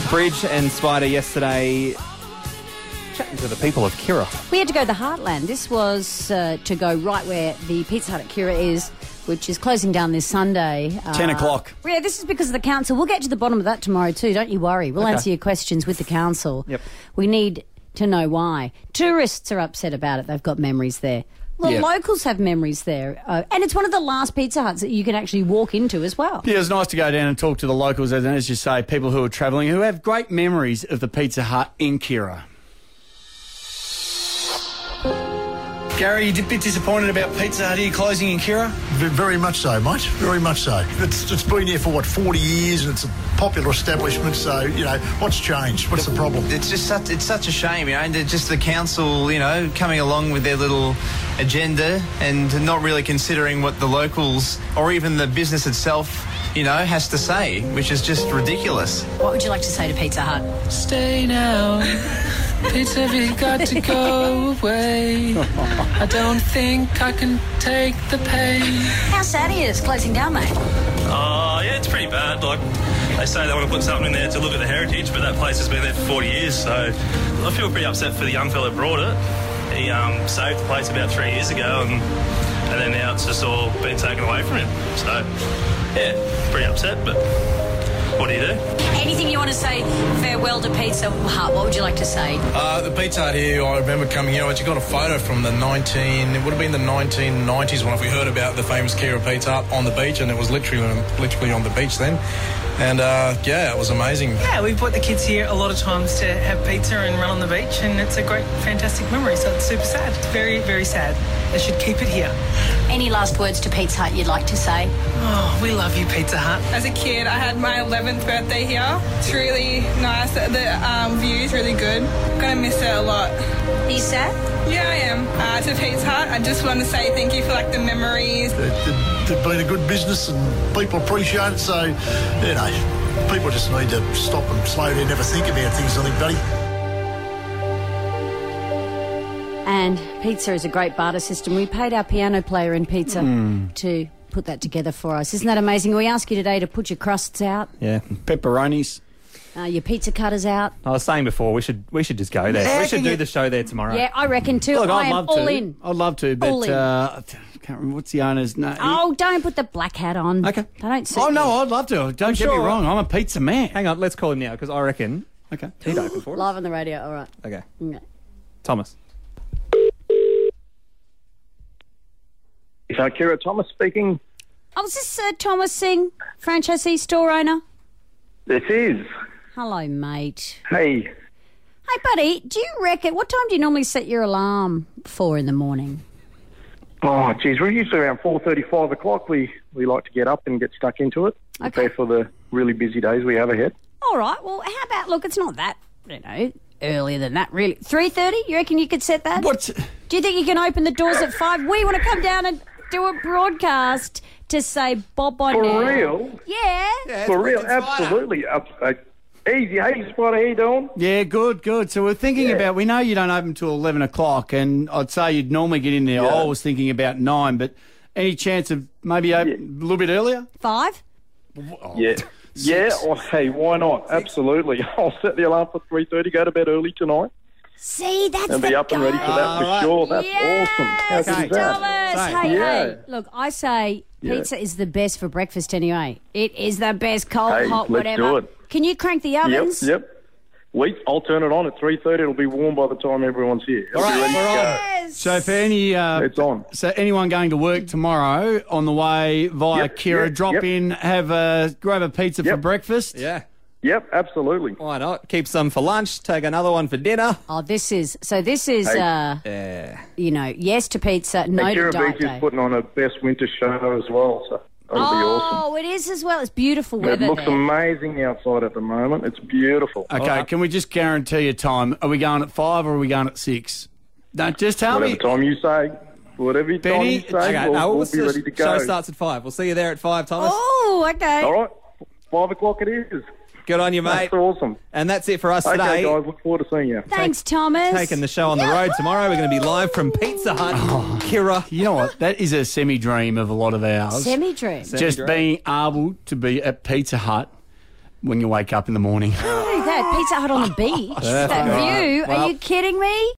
Bridge and Spider yesterday chatting to the people of Kirra. We had to go to the Heartland. This was to go right where the Pizza Hut at Kirra is, which is closing down this Sunday. 10 o'clock. Yeah, this is because of the council. We'll get to the bottom of that tomorrow too, don't you worry. We'll answer your questions with the council. Yep. We need to know why. Tourists are upset about it. They've got memories there. Well, locals have memories there. And it's one of the last Pizza Huts that you can actually walk into as well. Yeah, it's nice to go down and talk to the locals, and as you say, people who are travelling, who have great memories of the Pizza Hut in Kirra. Gary, you're a bit disappointed about Pizza Hut here closing in Kirra? Very much so, mate. Very much so. It's been here for, 40 years, and it's a popular establishment, so, what's changed? What's the problem? It's just such a shame, and just the council, coming along with their little agenda and not really considering what the locals or even the business itself, has to say, which is just ridiculous. What would you like to say to Pizza Hut? Stay now. Pizza, we got to go away. I don't think I can take the pain. How sad he is closing down, mate. Yeah, it's pretty bad. Like, they say they want to put something in there to look at the heritage, but that place has been there for 40 years, so I feel pretty upset for the young fella who brought it. He saved the place about 3 years ago, and then now it's just all been taken away from him. So, yeah, pretty upset, but what do you do? Anything you want to say farewell to Pizza Hut? What would you like to say? The Pizza Hut here, I remember coming here. I actually got a photo from it would have been the 1990s when we heard about the famous Kirra Pizza Hut on the beach, and it was literally on the beach then. And, it was amazing. Yeah, we've brought the kids here a lot of times to have pizza and run on the beach, and it's a great, fantastic memory, so it's super sad. It's very, very sad. They should keep it here. Any last words to Pizza Hut you'd like to say? Oh, we love you, Pizza Hut. As a kid, I had my 11th birthday here. It's really nice. The view's really good. I'm going to miss it a lot. Are you sad? Yeah, I am. To Pizza Hut, I just want to say thank you for, the memories. It's been a good business, and people appreciate it, so, people just need to stop and slow down and never think about things, I think, buddy. And pizza is a great barter system. We paid our piano player in Pizza to put that together for us. Isn't that amazing? We ask you today to put your crusts out. Yeah. Pepperonis. Your pizza cutters out. I was saying before, we should just go there. Yeah, we should do the show there tomorrow. Yeah, I reckon too. Look, I I'd am love all to. in. I'd love to, but All in. I can't remember what's the owner's name. Oh, don't put the black hat on. Okay. They don't suit Oh, no, you. I'd love to. Don't get me sure. wrong. I'm a pizza man. Hang on, let's call him now, because I reckon Okay. he'd open for us. Live on the radio, all right. Okay. Okay. Thomas. Is Kira Thomas speaking? Oh, is this Thomas Singh, franchisee store owner? This is. Hello, mate. Hey. Hey, buddy, do you reckon, what time do you normally set your alarm for in the morning? Oh, geez, we're usually around 4:30, 5 o'clock. We like to get up and get stuck into it. Okay. Prepare for the really busy days we have ahead. All right, well, how about, look, it's not that, earlier than that, really. 3:30, you reckon you could set that? What? Do you think you can open the doors at 5? We want to come down and do a broadcast to say Bob on For now. real? Yeah. For real, absolutely. Easy. Hey, Spider, how you doing? Yeah, good. So we're thinking about, we know you don't open till 11 o'clock, and I'd say you'd normally get in there. Yeah. I was thinking about 9, but any chance of maybe open a little bit earlier? 5? Yeah. Yeah, hey, why not? Absolutely. I'll set the alarm for 3:30, go to bed early tonight. See, that's And the be up and ready for that for sure. That's awesome. How good is that? Thomas. Hey, Yeah. hey, look, I say pizza is the best for breakfast anyway. It is the best, cold, Hey, hot, let's whatever. do it. Can you crank the ovens? Yep. I'll turn it on at 3:30. It'll be warm by the time everyone's here. It'll be ready to go. Yes. So for any, It's on. so anyone going to work tomorrow on the way via Yep, Kirra, yep, drop yep. in, grab a pizza for Yep. breakfast. Yeah. Yep, absolutely. Why not? Keep some for lunch, take another one for dinner. Oh, this is, Yeah. yes to pizza, no to Kira diet Beach is day. putting on a best winter show as well, so that'll be awesome. Oh, it is as well. It's beautiful It weather looks there. amazing outside at the moment. It's beautiful. Okay, can we just guarantee a time? Are we going at 5 or are we going at 6? Don't just tell Whatever me. time you say. Whatever time Benny, you say, Okay, we'll be ready to go. Show starts at 5. We'll see you there at 5, Thomas. Oh, okay. All right, 5 o'clock it is. Good on you, mate. That's awesome. And that's it for us Okay, today. guys, look forward to seeing you. Thanks, Thomas. Taking the show on the road tomorrow. We're going to be live from Pizza Hut, Kirra. You know what? That is a semi-dream of a lot of ours. Semi-dream. Just being able to be at Pizza Hut when you wake up in the morning. Look at that Pizza Hut on the beach. That view. Are you kidding me?